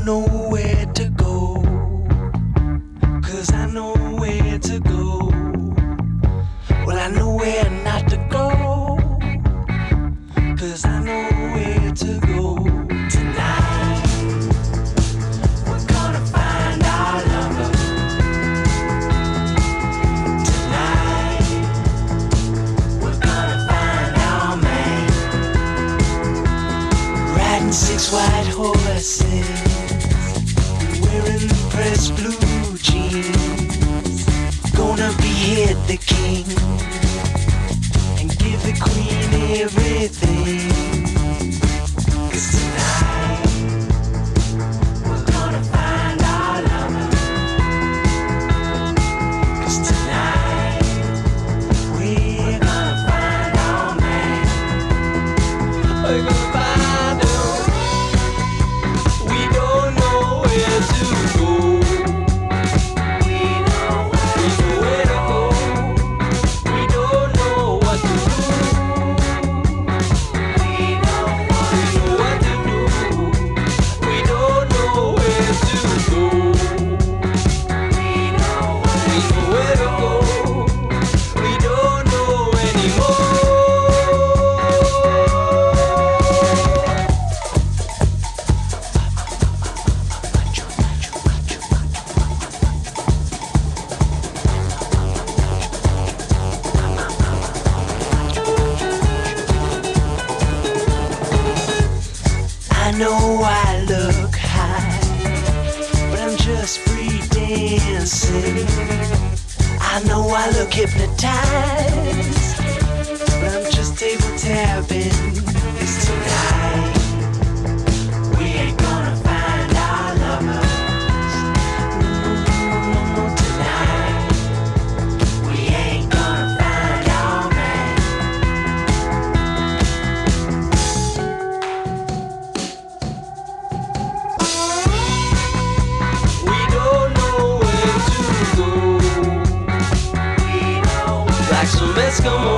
know where to go, 'cause I know where to go. Well, I know where not to go, 'cause I know where to go. Tonight we're gonna find our lover. Tonight we're gonna find our man, riding 6 white horses, wearing pressed blue jeans. Gonna behead the king and give the queen everything. 'Cause tonight we're gonna find our lover. 'Cause tonight we're gonna find our man. We're gonna find him. We don't know where to go. We know where to go. We don't know what to do. We know what to do. We don't know where to go. We know where to go. We don't know anymore. I know I look high, but I'm just free dancing. I know I look hypnotized, but I'm just table tapping. This tonight we ain't gonna find our lovers. No, tonight we ain't gonna find our man. We don't know where to go. We know like some Eskimo